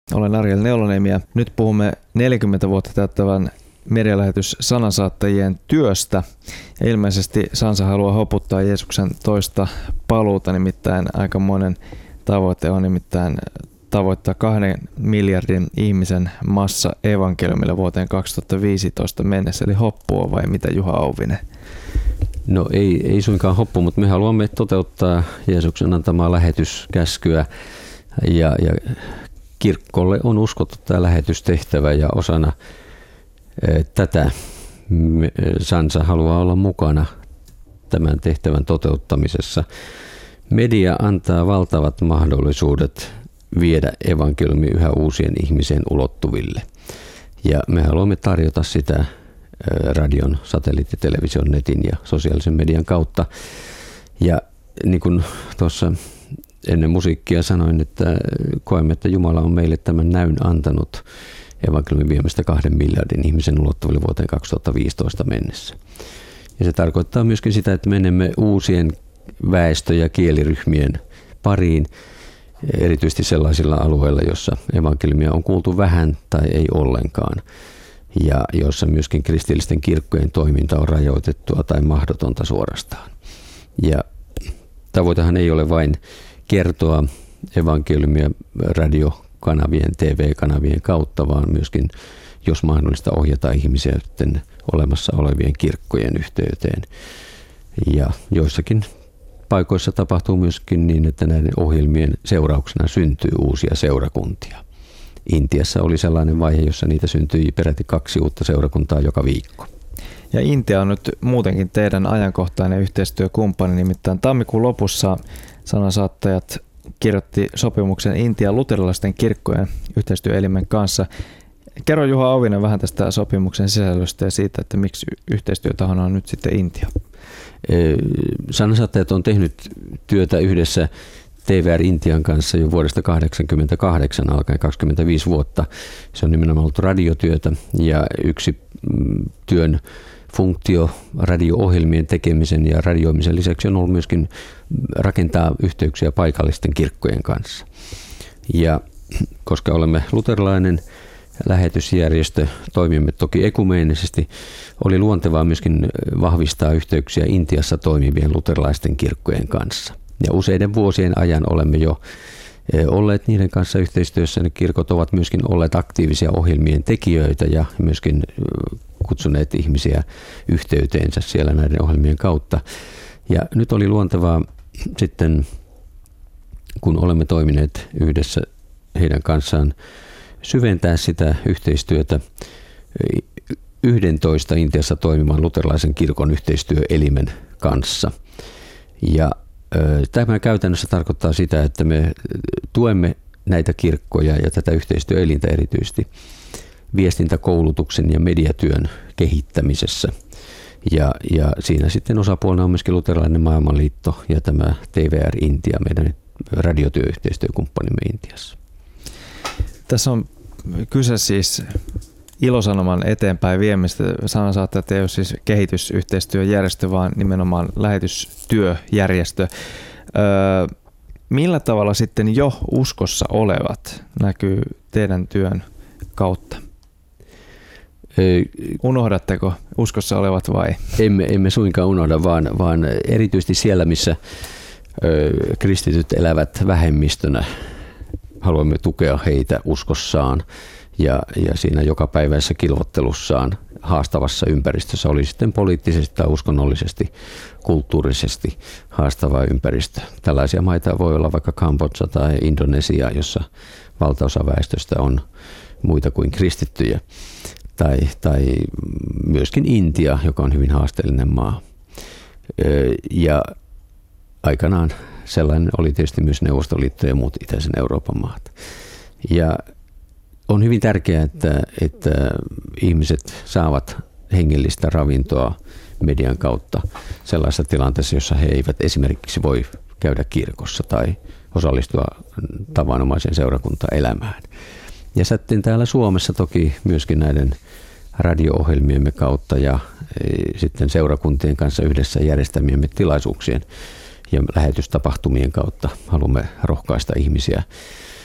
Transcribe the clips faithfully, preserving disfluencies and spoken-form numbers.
Olen Ariel Neuloniemi ja nyt puhumme neljäkymmentä vuotta täyttävän medialähetys sanansaattajien työstä. Ja ilmeisesti Sansa haluaa hoputtaa Jeesuksen toista paluuta, nimittäin aikamoinen tavoite on nimittäin tavoittaa kahden miljardin ihmisen massa evankeliumille vuoteen kaksituhattaviisitoista mennessä, eli hoppua vai mitä, Juha Auvinen? No ei, ei suinkaan hoppu, mutta me haluamme toteuttaa Jeesuksen antamaa lähetyskäskyä ja, ja kirkolle on uskottu tämä lähetystehtävä ja osana e, tätä Sansa haluaa olla mukana tämän tehtävän toteuttamisessa. Media antaa valtavat mahdollisuudet viedä evankeliumi yhä uusien ihmisen ulottuville. Ja me haluamme tarjota sitä radion, satelliittitelevision, netin ja sosiaalisen median kautta. Ja niin kuin tuossa ennen musiikkia sanoin, että koemme, että Jumala on meille tämän näyn antanut evankeliumin viemistä kahden miljardin ihmisen ulottuville vuoteen kaksituhattaviisitoista mennessä. Ja se tarkoittaa myöskin sitä, että menemme uusien väestö- ja kieliryhmien pariin, erityisesti sellaisilla alueilla, joissa evankeliumia on kuultu vähän tai ei ollenkaan, ja joissa myöskin kristillisten kirkkojen toiminta on rajoitettua tai mahdotonta suorastaan. Ja tavoitehan ei ole vain kertoa evankeliumia radiokanavien, T V-kanavien kautta, vaan myöskin, jos mahdollista, ohjata ihmisiä sitten olemassa olevien kirkkojen yhteyteen. Ja joissakin paikoissa tapahtuu myöskin niin, että näiden ohjelmien seurauksena syntyy uusia seurakuntia. Intiassa oli sellainen vaihe, jossa niitä syntyi peräti kaksi uutta seurakuntaa joka viikko. Ja Intia on nyt muutenkin teidän ajankohtainen yhteistyökumppani, nimittäin tammikuun lopussa sanansaattajat kirjoitti sopimuksen Intian luterilaisten kirkkojen yhteistyöelimen kanssa. Kerro Juha Auvinen vähän tästä sopimuksen sisällöstä ja siitä, että miksi yhteistyötahona on nyt sitten Intia. Sanansaattajat on tehnyt työtä yhdessä T V R Intian kanssa jo vuodesta tuhatyhdeksänsataakahdeksankymmentäkahdeksan alkaen kaksikymmentäviisi vuotta. Se on nimenomaan ollut radiotyötä ja yksi työn funktio radio-ohjelmien tekemisen ja radioimisen lisäksi on ollut myöskin rakentaa yhteyksiä paikallisten kirkkojen kanssa. Ja koska olemme luterilainen lähetysjärjestö, toimimme toki ekumeenisesti, oli luontevaa myöskin vahvistaa yhteyksiä Intiassa toimivien luterilaisten kirkkojen kanssa. Ja useiden vuosien ajan olemme jo olleet niiden kanssa yhteistyössä. Ne kirkot ovat myöskin olleet aktiivisia ohjelmien tekijöitä ja myöskin kutsuneet ihmisiä yhteyteensä siellä näiden ohjelmien kautta. Ja nyt oli luontevaa sitten, kun olemme toimineet yhdessä heidän kanssaan, syventää sitä yhteistyötä yhdentoista Intiassa toimivan luterilaisen kirkon yhteistyöelimen kanssa. Ja tämä käytännössä tarkoittaa sitä, että me tuemme näitä kirkkoja ja tätä yhteistyöelintä erityisesti viestintäkoulutuksen ja mediatyön kehittämisessä. Ja, ja siinä sitten osapuolena on myöskin luterilainen maailmanliitto ja tämä T V R Intia, meidän radiotyöyhteistyökumppanimme Intiassa. Tässä on kyse siis ilosanoman eteenpäin viemistä. Sanansaattajat ei ole siis kehitysyhteistyöjärjestö, vaan nimenomaan lähetystyöjärjestö. Öö, millä tavalla sitten jo uskossa olevat näkyy teidän työn kautta? Unohdatteko uskossa olevat vai? Emme, emme suinkaan unohda, vaan, vaan erityisesti siellä, missä ö, kristityt elävät vähemmistönä, haluamme tukea heitä uskossaan ja, ja siinä jokapäiväisessä kilvottelussaan haastavassa ympäristössä, oli sitten poliittisesti tai uskonnollisesti, kulttuurisesti haastava ympäristö. Tällaisia maita voi olla vaikka Kambodža tai Indonesia, jossa valtaosa väestöstä on muita kuin kristittyjä. Tai, tai myöskin Intia, joka on hyvin haasteellinen maa. Ja aikanaan sellainen oli tietysti myös Neuvostoliitto ja muut itäisen Euroopan maat. Ja on hyvin tärkeää, että, että ihmiset saavat hengellistä ravintoa median kautta sellaisessa tilanteessa, jossa he eivät esimerkiksi voi käydä kirkossa tai osallistua tavanomaiseen seurakuntaelämään. Ja sitten täällä Suomessa toki myöskin näiden radio-ohjelmiemme kautta ja sitten seurakuntien kanssa yhdessä järjestämiemme tilaisuuksien ja lähetystapahtumien kautta haluamme rohkaista ihmisiä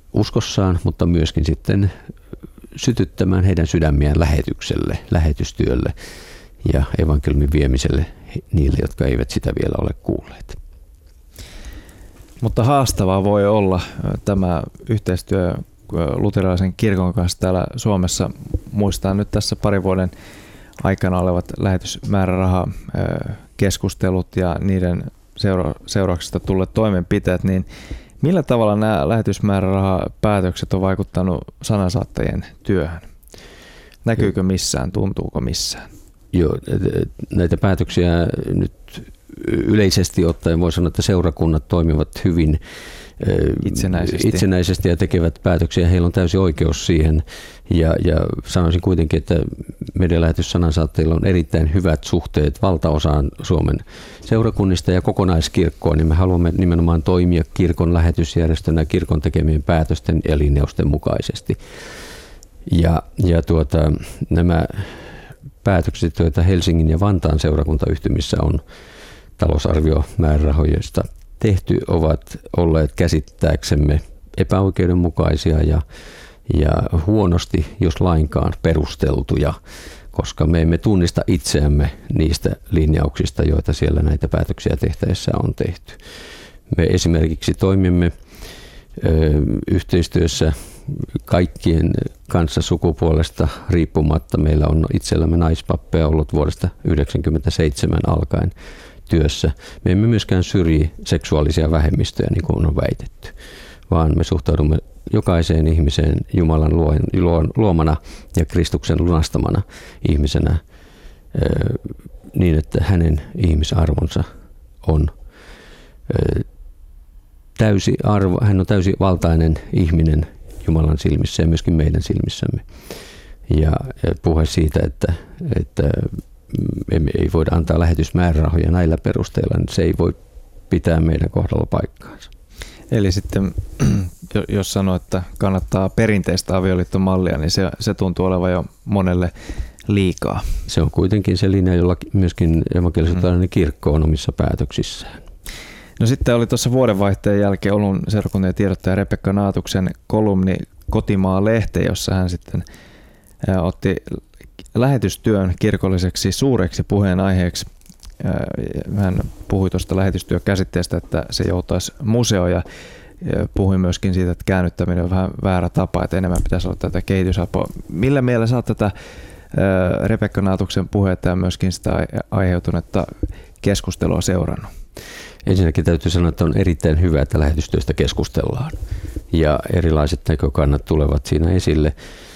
uskossaan, mutta myöskin sitten sytyttämään heidän sydämiään lähetykselle, lähetystyölle ja evankeliumin viemiselle niille, jotka eivät sitä vielä ole kuulleet. Mutta haastavaa voi olla tämä yhteistyö luterilaisen kirkon kanssa täällä Suomessa. Muistan nyt tässä parin vuoden aikana olevat lähetysmäärärahakeskustelut ja niiden seura- seurauksesta tulleet toimenpiteet, niin millä tavalla nämä lähetysmäärärahapäätökset on vaikuttanut sanansaattajien työhön? Näkyykö missään, tuntuuko missään? Joo, näitä päätöksiä nyt yleisesti ottaen voi sanoa, että seurakunnat toimivat hyvin itsenäisesti, itsenäisesti ja tekevät päätöksiä. Heillä on täysi oikeus siihen. Ja, ja sanoisin kuitenkin, että medialähetyssanansaattajilla on erittäin hyvät suhteet valtaosaan Suomen seurakunnista ja kokonaiskirkkoon. Niin me haluamme nimenomaan toimia kirkon lähetysjärjestönä kirkon tekemien päätösten ja linjausten mukaisesti. Ja, ja tuota, nämä päätökset, joita Helsingin ja Vantaan seurakuntayhtymissä on talousarviomäärärahoista tehty, ovat olleet käsittääksemme epäoikeudenmukaisia ja, ja huonosti, jos lainkaan perusteltuja, koska me emme tunnista itseämme niistä linjauksista, joita siellä näitä päätöksiä tehtäessä on tehty. Me esimerkiksi toimimme ö, yhteistyössä kaikkien kanssa sukupuolesta riippumatta. Meillä on itsellämme naispappeja ollut vuodesta yhdeksänkymmentäseitsemän alkaen työssä. Me emme myöskään syrji seksuaalisia vähemmistöjä, niin kuin on väitetty, vaan me suhtaudumme jokaiseen ihmiseen Jumalan luomana ja Kristuksen lunastamana ihmisenä niin, että hänen ihmisarvonsa on täysi arvo, hän on täysivaltainen ihminen Jumalan silmissä ja myöskin meidän silmissämme. Ja puhe siitä, että, että emme ei voida antaa lähetysmäärärahoja näillä perusteilla, niin se ei voi pitää meidän kohdalla paikkaansa. Eli sitten, jos sanoo, että kannattaa perinteistä avioliittomallia, niin se, se tuntuu olevan jo monelle liikaa. Se on kuitenkin se linja, jolla myöskin evankelis-luterilainen kirkko on omissa päätöksissään. No sitten oli tuossa vuodenvaihteen jälkeen Oulun seurakuntien tiedottaja Rebekka Naatuksen kolumni Kotimaa-lehteen, jossa hän sitten otti lähetystyön kirkolliseksi suureksi puheenaiheeksi. Hän puhui tuosta lähetystyökäsitteestä, että se joutaisi museoon ja puhui myöskin siitä, että käännyttäminen on vähän väärä tapa, että enemmän pitäisi olla tätä kehitysapua. Millä mielellä sä oot tätä Rebekka Naatuksen puhetta ja myöskin sitä aiheutunutta keskustelua seurannut? Ensinnäkin täytyy sanoa, että on erittäin hyvä, että lähetystyöstä keskustellaan ja erilaiset näkökannat tulevat siinä esille.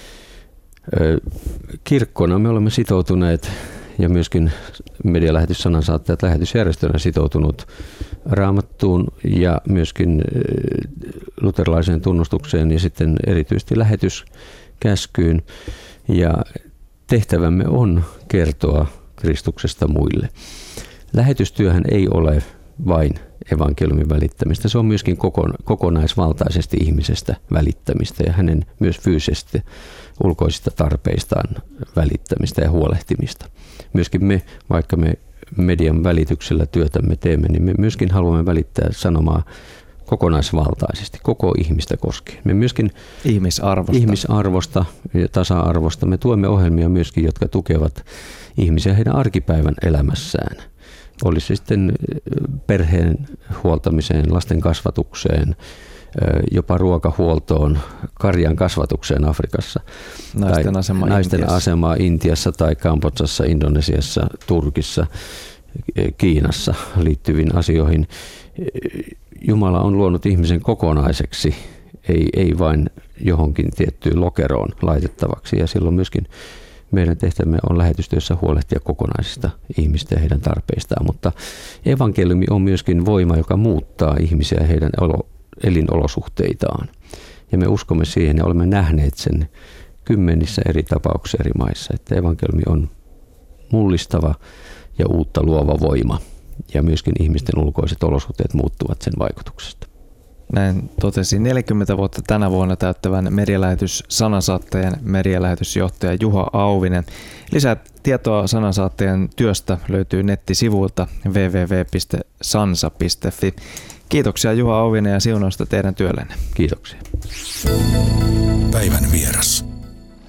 Kirkkona me olemme sitoutuneet ja myöskin medialähetyssanansaattajat lähetysjärjestönä sitoutunut Raamattuun ja myöskin luterilaiseen tunnustukseen ja sitten erityisesti lähetyskäskyyn. Ja tehtävämme on kertoa Kristuksesta muille. Lähetystyöhän ei ole vain evankeliumin välittämistä. Se on myöskin kokonaisvaltaisesti ihmisestä välittämistä ja hänen myös fyysisesti ulkoisista tarpeistaan välittämistä ja huolehtimista. Myöskin me, vaikka me median välityksellä työtämme teemme, niin me myöskin haluamme välittää sanomaa kokonaisvaltaisesti, koko ihmistä koskien. Me myöskin ihmisarvosta. ihmisarvosta ja tasa-arvosta. Me tuemme ohjelmia myöskin, jotka tukevat ihmisiä heidän arkipäivän elämässään. Olisi sitten perheen huoltamiseen, lasten kasvatukseen, jopa ruokahuoltoon, karjan kasvatukseen Afrikassa. Naisten, tai asema naisten Intiassa. asemaa Intiassa tai Kambodsassa, Indonesiassa, Turkissa, Kiinassa liittyviin asioihin. Jumala on luonut ihmisen kokonaiseksi, ei, ei vain johonkin tiettyyn lokeroon laitettavaksi. Ja silloin myöskin meidän tehtävämme on lähetystyössä huolehtia kokonaisista ihmistä ja heidän tarpeistaan. Mutta evankeliumi on myöskin voima, joka muuttaa ihmisiä ja heidän olo, elinolosuhteitaan. Ja me uskomme siihen ja olemme nähneet sen kymmenissä eri tapauksissa eri maissa, että evankeliumi on mullistava ja uutta luova voima. Ja myöskin ihmisten ulkoiset olosuhteet muuttuvat sen vaikutuksesta. Näin totesi neljäkymmentä vuotta tänä vuonna täyttävän medialähetys-sanansaattajan medialähetysjohtaja Juha Auvinen. Lisää tietoa sanansaattajan työstä löytyy nettisivuilta double-u double-u double-u piste sansa piste fi. Kiitoksia Juha Ovinen ja siunausta teidän työllenne. Kiitoksia. Päivän vieras.